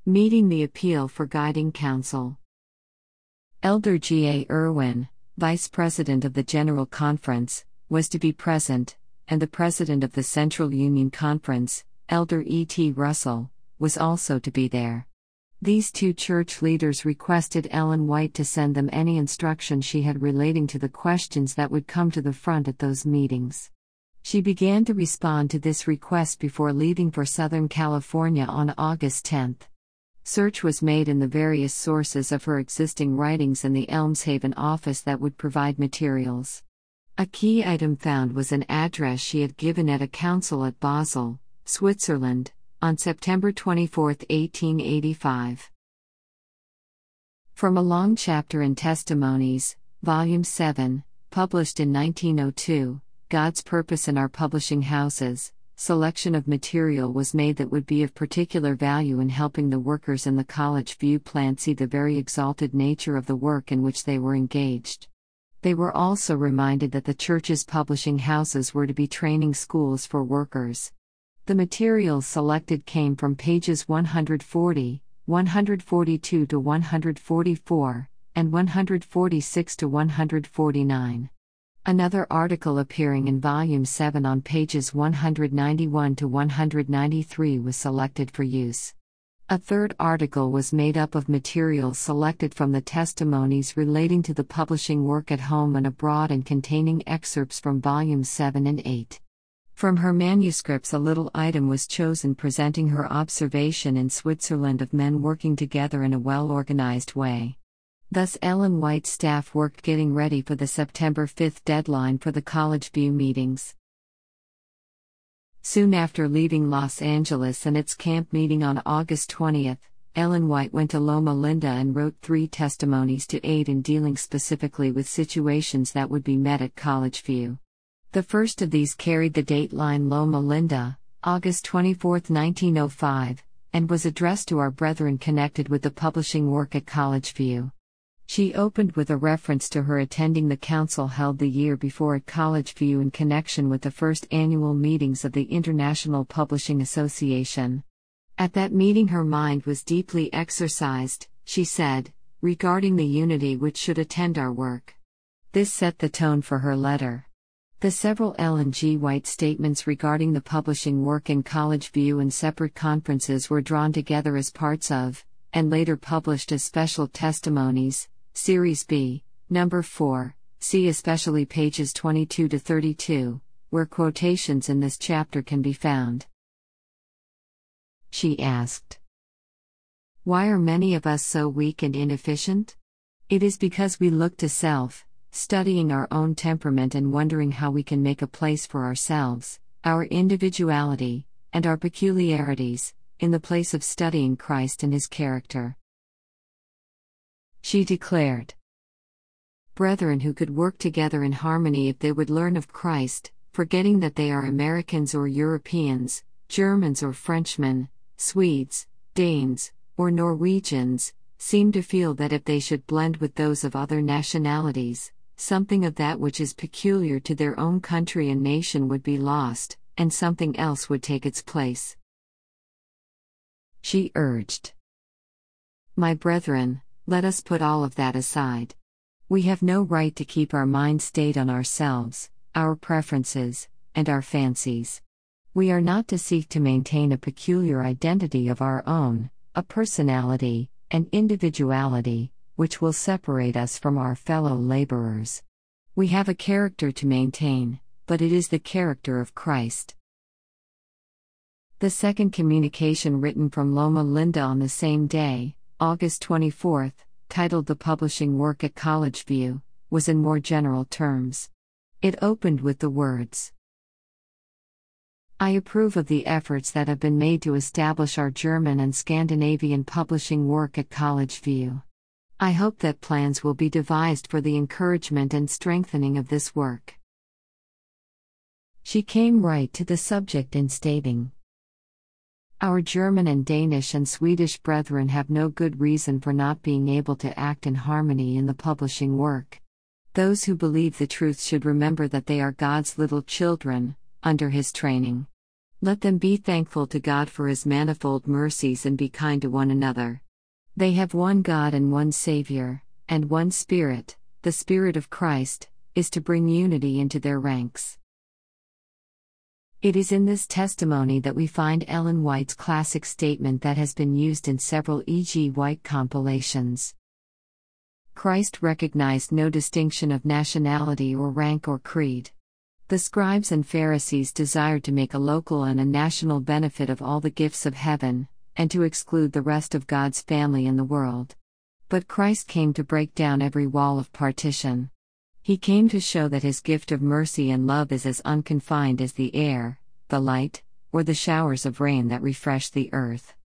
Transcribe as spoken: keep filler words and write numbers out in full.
Meeting the appeal for guiding counsel. Elder G A Irwin, Vice President of the General Conference, was to be present, and the President of the Central Union Conference, Elder E T Russell, was also to be there. These two church leaders requested Ellen White to send them any instruction she had relating to the questions that would come to the front at those meetings. She began to respond to this request before leaving for Southern California on August tenth. Search was made in the various sources of her existing writings in the Elmshaven office that would provide materials. A key item found was an address she had given at a council at Basel, Switzerland, on September twenty-fourth, eighteen eighty-five. From a long chapter in Testimonies, Volume seven, published in nineteen oh two, God's Purpose in Our Publishing Houses, selection of material was made that would be of particular value in helping the workers in the College View plan see the very exalted nature of the work in which they were engaged. They were also reminded that the church's publishing houses were to be training schools for workers. The materials selected came from pages one forty, one forty-two to one forty-four, and one forty-six to one forty-nine. Another article appearing in Volume seven on pages one ninety-one to one ninety-three was selected for use. A third article was made up of materials selected from the testimonies relating to the publishing work at home and abroad and containing excerpts from Volumes seven and eight. From her manuscripts, a little item was chosen presenting her observation in Switzerland of men working together in a well-organized way. Thus Ellen White's staff worked getting ready for the September fifth deadline for the College View meetings. Soon after leaving Los Angeles and its camp meeting on August twentieth, Ellen White went to Loma Linda and wrote three testimonies to aid in dealing specifically with situations that would be met at College View. The first of these carried the date line Loma Linda, August twenty-fourth, nineteen oh five, and was addressed to our brethren connected with the publishing work at College View. She opened with a reference to her attending the council held the year before at College View in connection with the first annual meetings of the International Publishing Association. At that meeting her mind was deeply exercised, she said, regarding the unity which should attend our work. This set the tone for her letter. The several Ellen G. White statements regarding the publishing work in College View and separate conferences were drawn together as parts of, and later published as special testimonies, Series B, Number four, see especially pages twenty-two to thirty-two, where quotations in this chapter can be found. She asked, "Why are many of us so weak and inefficient? It is because we look to self, studying our own temperament and wondering how we can make a place for ourselves, our individuality, and our peculiarities, in the place of studying Christ and His character." She declared, "Brethren who could work together in harmony if they would learn of Christ, forgetting that they are Americans or Europeans, Germans or Frenchmen, Swedes, Danes, or Norwegians, seem to feel that if they should blend with those of other nationalities, something of that which is peculiar to their own country and nation would be lost, and something else would take its place." She urged, "My brethren, let us put all of that aside. We have no right to keep our mind stayed on ourselves, our preferences, and our fancies. We are not to seek to maintain a peculiar identity of our own, a personality, an individuality, which will separate us from our fellow laborers. We have a character to maintain, but it is the character of Christ." The second communication written from Loma Linda on the same day, August twenty-fourth, titled The Publishing Work at College View, was in more general terms. It opened with the words, "I approve of the efforts that have been made to establish our German and Scandinavian publishing work at College View. I hope that plans will be devised for the encouragement and strengthening of this work." She came right to the subject in stating, "Our German and Danish and Swedish brethren have no good reason for not being able to act in harmony in the publishing work. Those who believe the truth should remember that they are God's little children, under His training. Let them be thankful to God for His manifold mercies and be kind to one another. They have one God and one Savior, and one Spirit. The Spirit of Christ is to bring unity into their ranks. It is in this testimony that we find Ellen White's classic statement that has been used in several E G White compilations. Christ recognized no distinction of nationality or rank or creed. The scribes and Pharisees desired to make a local and a national benefit of all the gifts of heaven, and to exclude the rest of God's family in the world. But Christ came to break down every wall of partition. He came to show that His gift of mercy and love is as unconfined as the air, the light, or the showers of rain that refresh the earth.